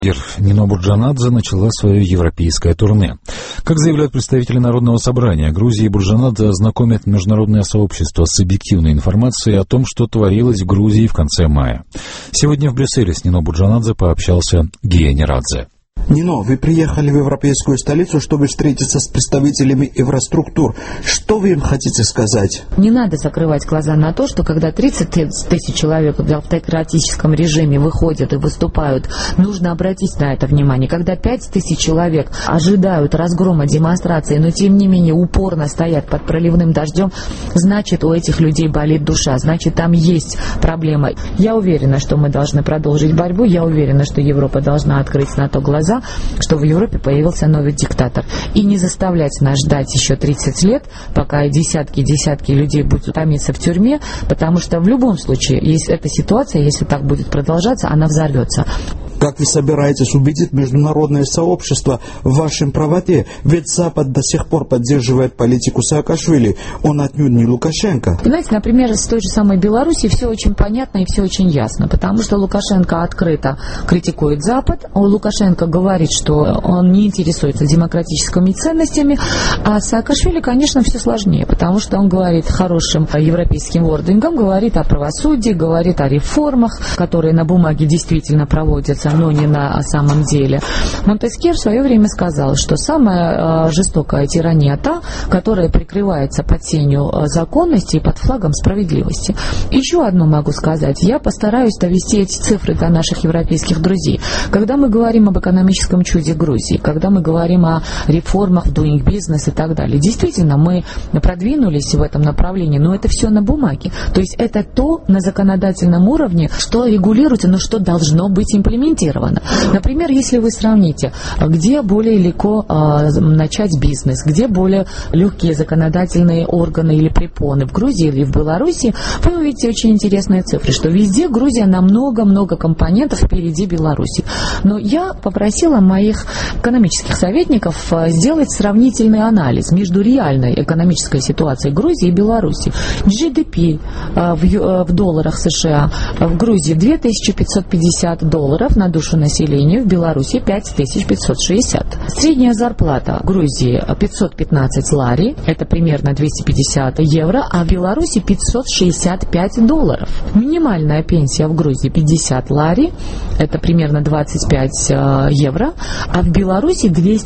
Нино Бурджанадзе начала свое европейское турне. Как заявляют представители Народного собрания, Грузия и Бурджанадзе знакомят международное сообщество с объективной информацией о том, что творилось в Грузии в конце мая. Сегодня в Брюсселе с Нино Бурджанадзе пообщался Гия Нерадзе. Нино, вы приехали в европейскую столицу, чтобы встретиться с представителями евроструктур. Что вы им хотите сказать? Не надо закрывать глаза на то, что когда 30 тысяч человек в автократическом режиме выходят и выступают, нужно обратить на это внимание. Когда 5 тысяч человек ожидают разгрома демонстрации, но тем не менее упорно стоят под проливным дождем, значит, у этих людей болит душа, значит, там есть проблема. Я уверена, что мы должны продолжить борьбу, я уверена, что Европа должна открыть на то глаза, что в Европе появился новый диктатор. И не заставлять нас ждать еще 30 лет, пока десятки людей будут томиться в тюрьме, потому что в любом случае, если эта ситуация, если так будет продолжаться, она взорвется. Как вы собираетесь убедить международное сообщество в вашем правоте? Ведь Запад до сих пор поддерживает политику Саакашвили, он отнюдь не Лукашенко. Знаете, например, с той же самой Белоруссией все очень понятно и все очень ясно, потому что Лукашенко открыто критикует Запад, Лукашенко говорит, что он не интересуется демократическими ценностями, а Саакашвили, конечно, все сложнее, потому что он говорит хорошим европейским вордингом, говорит о правосудии, говорит о реформах, которые на бумаге действительно проводятся, но не на самом деле. Монтескье в свое время сказал, что самая жестокая тирания та, которая прикрывается под сенью законности и под флагом справедливости. Еще одно могу сказать. Я постараюсь довести эти цифры до наших европейских друзей. Когда мы говорим об экономическом чуде Грузии, когда мы говорим о реформах в doing business и так далее, действительно, мы продвинулись в этом направлении, но это все на бумаге. То есть это то на законодательном уровне, что регулируется, но что должно быть имплементировано. Например, если вы сравните, где более легко начать бизнес, где более легкие законодательные органы или препоны, в Грузии или в Беларуси, вы увидите очень интересные цифры, что везде Грузия на много-много компонентов впереди Беларуси. Но я попросила моих экономических советников сделать сравнительный анализ между реальной экономической ситуацией Грузии и Беларуси. GDP в долларах США в Грузии $2550 на душу населения, в Беларуси 5560. Средняя зарплата в Грузии 515 лари, это примерно 250 евро, а в Беларуси $565. Минимальная пенсия в Грузии 50 лари, это примерно 25 евро, а в Беларуси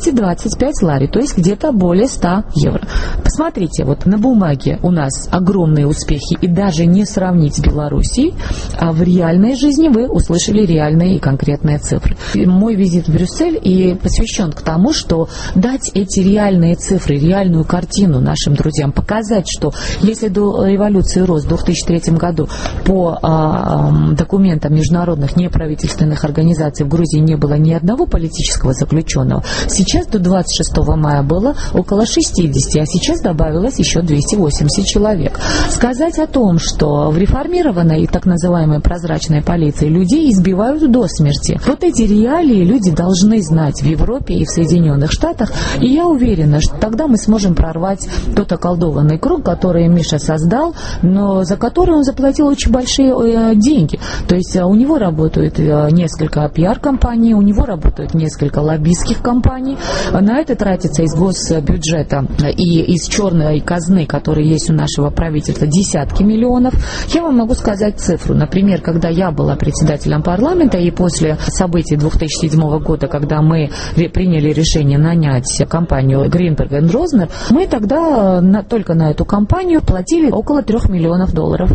225 лари, то есть где-то более 100 евро. Посмотрите, вот на бумаге у нас огромные успехи, и даже не сравнить с Белоруссией, а в реальной жизни вы услышали реальные и конкретные цифры. Мой визит в Брюссель и посвящен к тому, что дать эти реальные цифры, реальную картину нашим друзьям, показать, что если до революции РОС в 2003 году по документам международных неправительственных организаций в Грузии не было ни одного политического заключенного, сейчас до 26 мая было около 60, а сейчас добавилось еще 280 человек. Сказать о том, что в реформированной так называемой прозрачной полиции людей избивают до смерти. Вот эти реалии люди должны знать в Европе и в Соединенных Штатах, и я уверена, что тогда мы сможем прорвать тот околдованный круг, который Миша создал, но за который он заплатил очень большие деньги. То есть у него работают несколько пиар-компаний, у него работают несколько лоббистских компаний, на это тратится из госбюджета и из черной казны, которая есть у нашего правительства, десятки миллионов. Я вам могу сказать цифру. Например, когда я была председателем парламента и после событий 2007 года, когда мы приняли решение нанять компанию Greenberg & Rosner, мы тогда только на эту компанию платили около $3 миллионов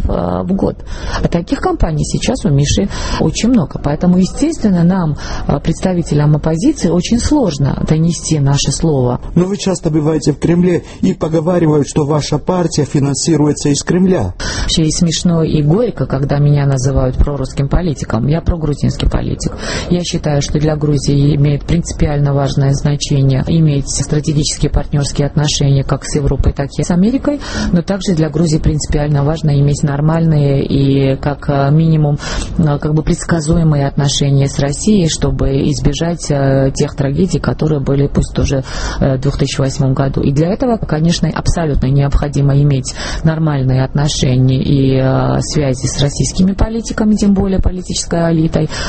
в год. А таких компаний сейчас у Миши очень много. Поэтому, естественно, нам, представителям оппозиции, очень сложно донести наше слово. Но вы часто бываете в Кремле и поговаривают, что ваша партия финансируется из Кремля. Вообще и смешно, и горько, когда меня называют прорусским политиком. Я прогрузинский политик. Я считаю, что для Грузии имеет принципиально важное значение иметь стратегические партнерские отношения как с Европой, так и с Америкой, но также для Грузии принципиально важно иметь нормальные и как минимум предсказуемые отношения с Россией, чтобы избежать тех трагедий, которые были пусть тоже в 2008 году. И для этого, конечно, абсолютно необходимо иметь нормальные отношения и связи с российскими политиками, тем более политической элитой, а не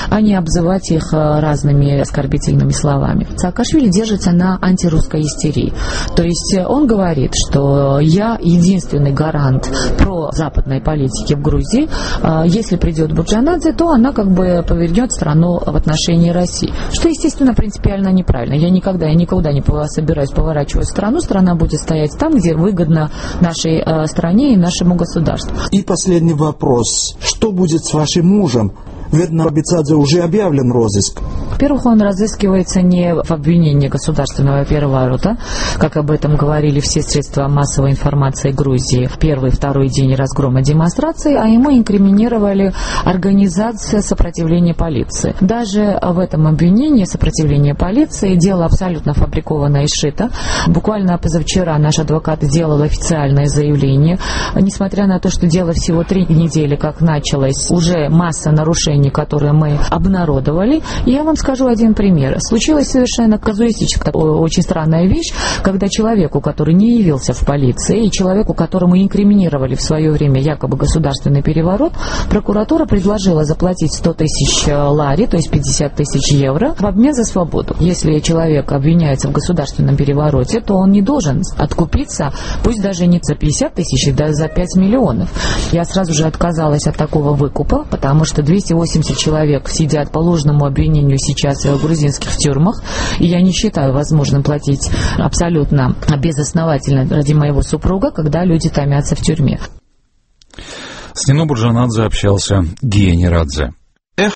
обзывать их разными оскорбительными словами. Саакашвили держится на антирусской истерии. То есть он говорит, что я единственный гарант прозападной политики в Грузии. Если придет Бурджанадзе, то она как бы повернет страну в отношении России. Что, естественно, принципиально неправильно. Я никогда не собираюсь поворачивать страну. Страна будет стоять там, где выгодно нашей стране и нашему государству. И последний вопрос. Что будет с вашим мужем? Ведь на Абицадзе уже объявлен розыск. Во-первых, он разыскивается не в обвинении государственного переворота, как об этом говорили все средства массовой информации Грузии в первый и второй день разгрома демонстрации, а ему инкриминировали организацию сопротивления полиции. Даже в этом обвинении сопротивления полиции дело абсолютно фабриковано и сшито. Буквально позавчера наш адвокат сделал официальное заявление. Несмотря на то, что дело всего 3 недели как началось, уже масса нарушений, которые мы обнародовали. Я вам скажу один пример. Случилась совершенно казуистическая, очень странная вещь, когда человеку, который не явился в полиции, и человеку, которому инкриминировали в свое время якобы государственный переворот, прокуратура предложила заплатить 100 тысяч лари, то есть 50 тысяч евро, в обмен за свободу. Если человек обвиняется в государственном перевороте, то он не должен откупиться, пусть даже не за 50 тысяч, а за 5 миллионов. Я сразу же отказалась от такого выкупа, потому что 280 человек сидят по ложному обвинению сейчас в грузинских тюрьмах, и я не считаю возможным платить абсолютно безосновательно ради моего супруга, когда люди томятся в тюрьме. С Нино Бурджанадзе общался Гия Нерадзе.